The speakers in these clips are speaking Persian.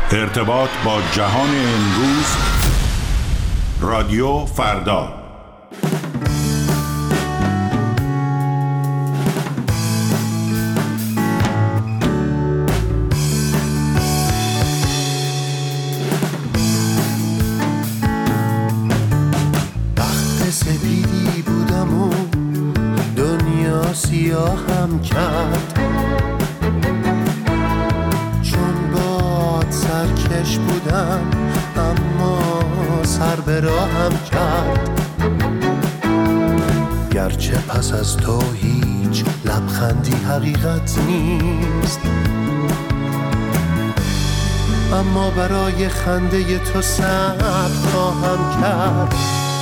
ارتباط با جهان امروز. رادیو فردا. بخت سپیدی بودم و دنیا سیاهم کرد، سرکش بودم اما سر به راهم کرد. گرچه پس از تو هیچ لبخندی حقیقت نیست، اما برای خنده تو صبر خواهم کرد.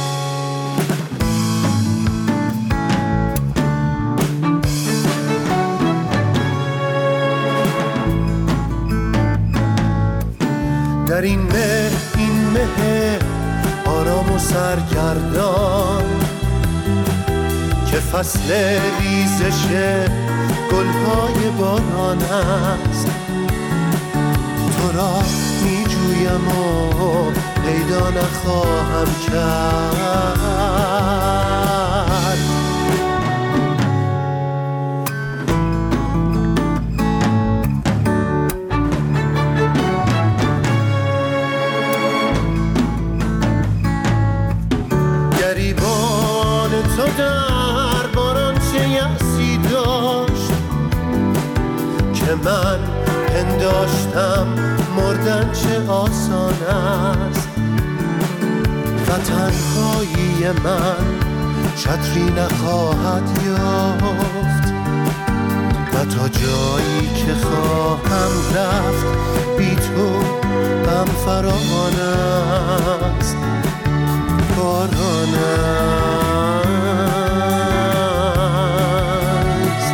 در این مه آرام و سرگردان که فصل ریزش گلهای باران است، تو را می جویم و پیدا نخواهم کرد. گریبان تو در باران چه یأسی داشت که من پنداشتم مردن چه آسان است. و تنهایی من چتری نخواهد یافت و تا جایی که خواهم رفت بی تو غم فراوان است. باران است.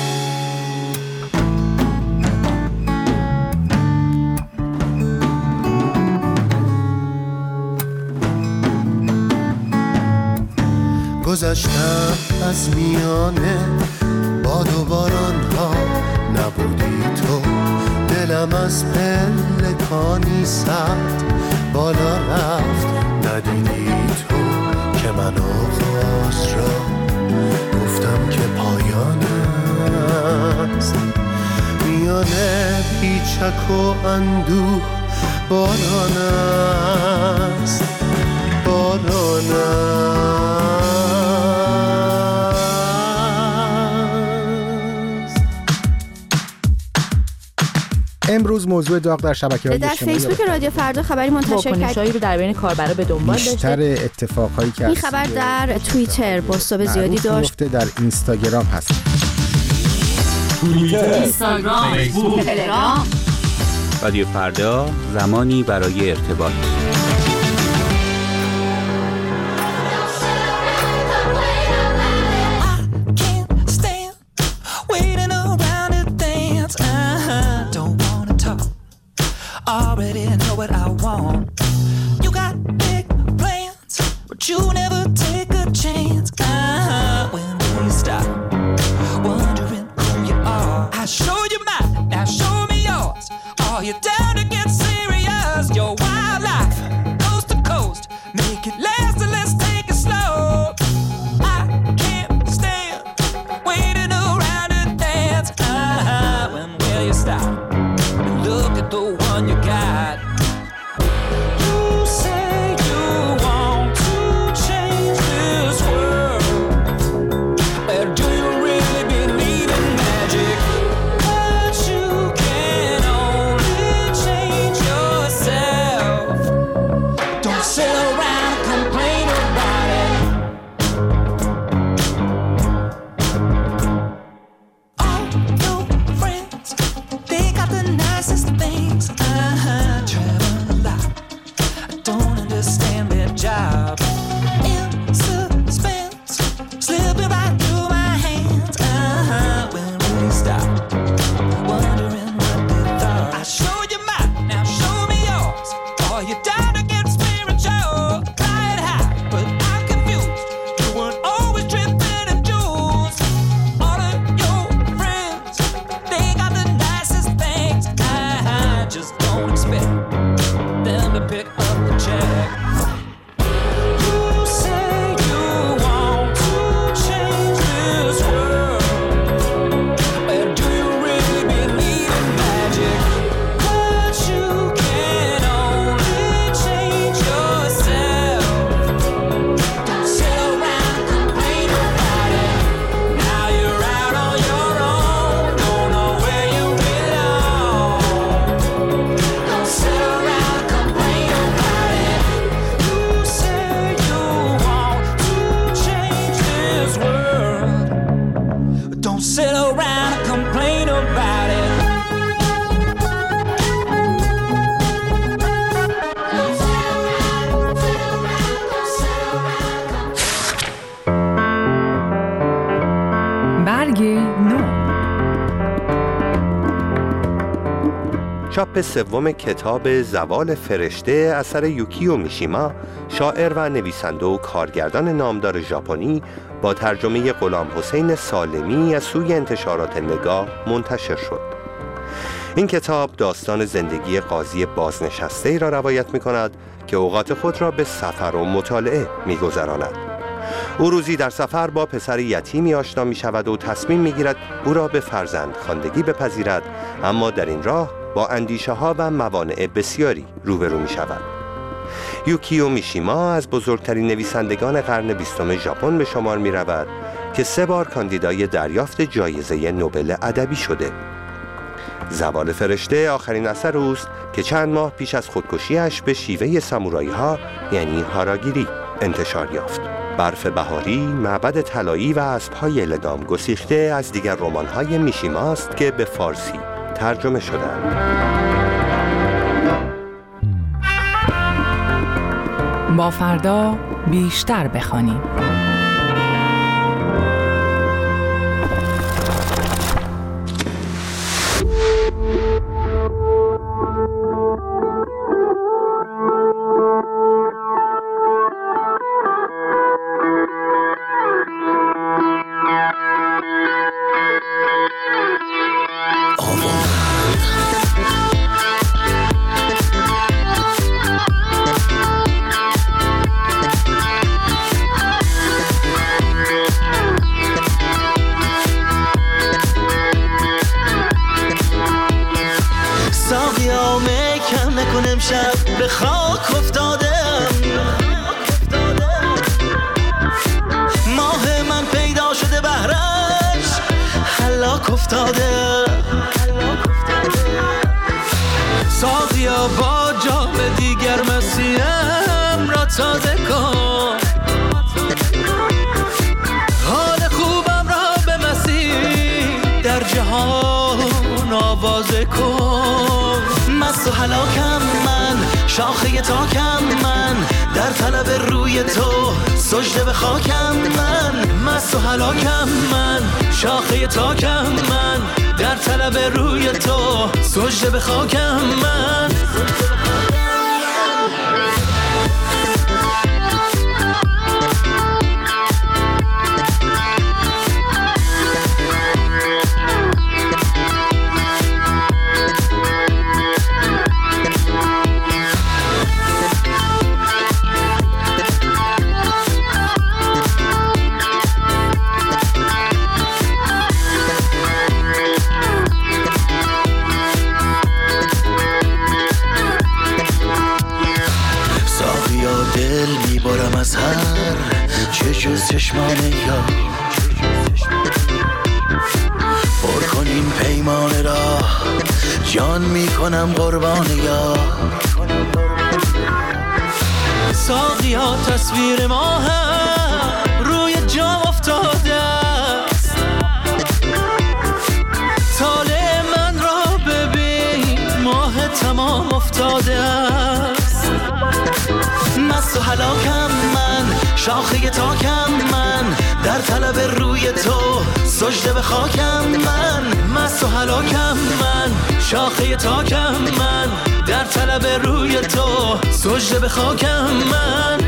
گذشتم از میانه باد و باران ها، نبودی تو دلم از پلکانی سرد بالا رفت. ندیدی تو که من آغاز را گفتم که پایان است. میانه پیچک و اندوه باران است، باران است. امروز موضوع داغ در شبکه‌های در اجتماعی فیسبوک رادیو فردا خبری منتشر واکنش‌هایی رو در بین کاربرا به دنبال داشته. بیشتر اتفاقایی که این خبر در توییتر بازتاب زیادی داشت. در اینستاگرام هست. توییتر، اینستاگرام، فیسبوک، تلگرام. رادیو فردا، زمانی برای ارتباط. Already know what I want. You got big plans, but you never take a chance. When will you stop wondering who you are? I show you mine, now show me yours. Are you down to get serious? Your wild life, coast to coast, make it last and let's take it slow. I can't stand waiting around to dance. When will you stop and look at the one you got? You say you want to change this world, but do you really believe in magic? But you can only change yourself. Don't sit around and complain about it. All your friends, they got the nicest things. Travel a lot, I don't understand their job. In suspense, slipping right through my hands. When will you stop wondering what they thought? I show you mine, now show me yours. Are you down to get spiritual? Try it high, but I'm confused. You weren't always dripping in jewels. All of your friends, they got the nicest things. I just don't expect چاپ سوم کتاب زوال فرشته اثر یوکیو میشیما، شاعر و نویسنده و کارگردان نامدار ژاپنی، با ترجمه غلام حسین سالمی از سوی انتشارات نگاه منتشر شد. این کتاب داستان زندگی قاضی بازنشسته‌ای را روایت می‌کند که اوقات خود را به سفر و مطالعه می‌گذراند. او روزی در سفر با پسر یتیمی آشنا می‌شود و تصمیم می‌گیرد او را به فرزندخواندگی بپذیرد، اما در این راه با اندیشه‌ها و موانع بسیاری روبرو می‌شود. یوکیو میشیما از بزرگترین نویسندگان قرن 20 ژاپن به شمار می‌رود که 3 بار کاندیدای دریافت جایزه نوبل ادبی شده. زوال فرشته آخرین اثر اوست که چند ماه پیش از خودکشیش به شیوه سامورایی ها یعنی هاراگیری انتشار یافت. برف بهاری، معبد طلایی و اسب‌های لگام گسیخته از دیگر رمان‌های میشیما است که به فارسی ترجمه شده‌اند. با فردا بیشتر بخوانیم. امشب به خاک افتادم، ماه من پیدا شده بهرش هلاک افتاده. ساقیا با جام دیگر مسیحم را تازه کن، حال خوبم را به مسیح در جهان آوازه کن. مست و هلاکم من، شاخه تاکم من، در طلب روی تو سجده به خاکم من. مست و هلاکم من، شاخه تاکم من، در طلب روی تو سجده به خاکم من. از هر چه جز چشمان یا پر کن این پیمان را، جان می کنم قربان یا. ساقیا تصویر ما هم روی جام افتاده است، طالع من را ببین ماه تمام افتاده است. مست و هلاکم من، شاخه تاکم من، در طلب روی تو سجده به خاکم من. مست و هلاکم من، شاخه تاکم من، در طلب روی تو سجده به خاکم من.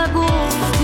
نگفت